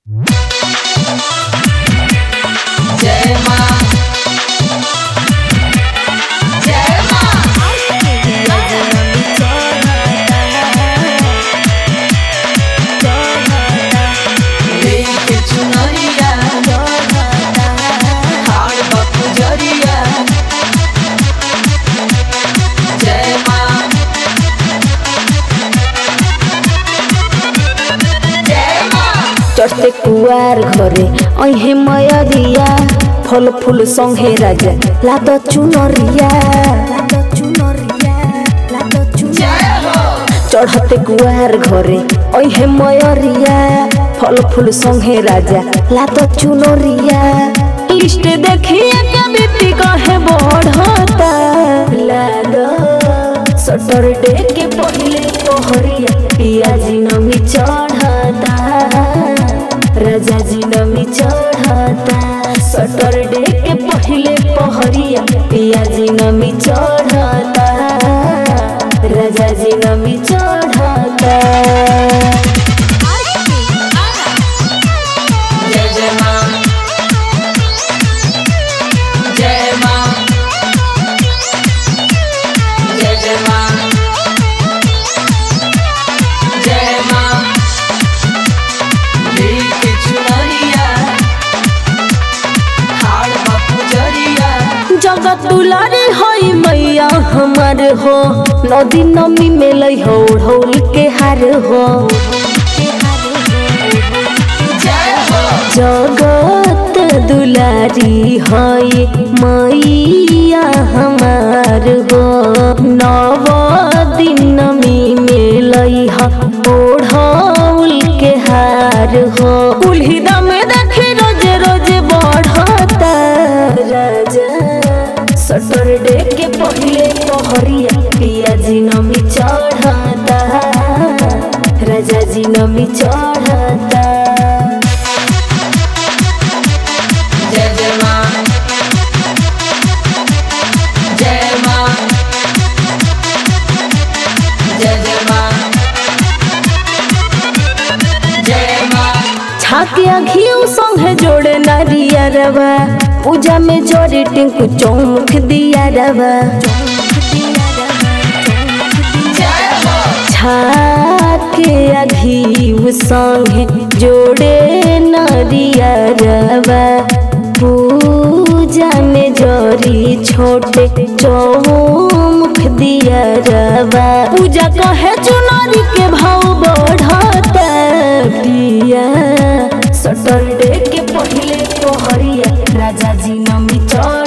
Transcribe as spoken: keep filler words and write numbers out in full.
जय मां जय मां लेके चुनरिया हाड़ बापू जरिया जय मां जय मां चढ़ते कुआर घरे अहे मयरिया फल फूल संगे राजा लाद चुनरिया जय हो चढ़ते कुआर घरे अहे मयरिया फल फूल संगे राजा लाद चुनरिया लिस्ट देखिए कभी कहे बढ़ता लाद सटरडे के पहले पहरिया पियाजी नमी चढ़ता राजा जी नमी चढ़ता सटरडे के पहले पहरिया पियाजी नमी चढ़ता राजा जी नमी चढ़ता जय जय मां जय मां जय जय मां जय मां लेके चुनरिया हाड़ बापू जरिया जगत दुलारी होई मैया हमार हो नदी नमी में लई हो ढोल के हार हो जय हो जगत दुलारी होई मैया हमार हो नव दिन नमी में लई हो ढोल के हार हो कुल्ही दम देखे रोज रोज बढ़ता राजा सटरडे के पहले पहरिया पियाजी नमी चढ़ता राजा जी नमी चढ़ता जय जय मां जय मां जय जय मां जय मां छाकिया घिउ संगे जोड़े नारिया रवा पूजा में जोड़ी टिंकू चौमुख दिया रवा जय हो छाकिया घिउ संगे जोड़े नारिया रवा पूजा में जोड़ी छोटे चौमुख दिया रवा पूजा कहे चुनरी के भाव बढ़ता पिया सटरडे के पहले पहरिया राजा जी नमी चढ़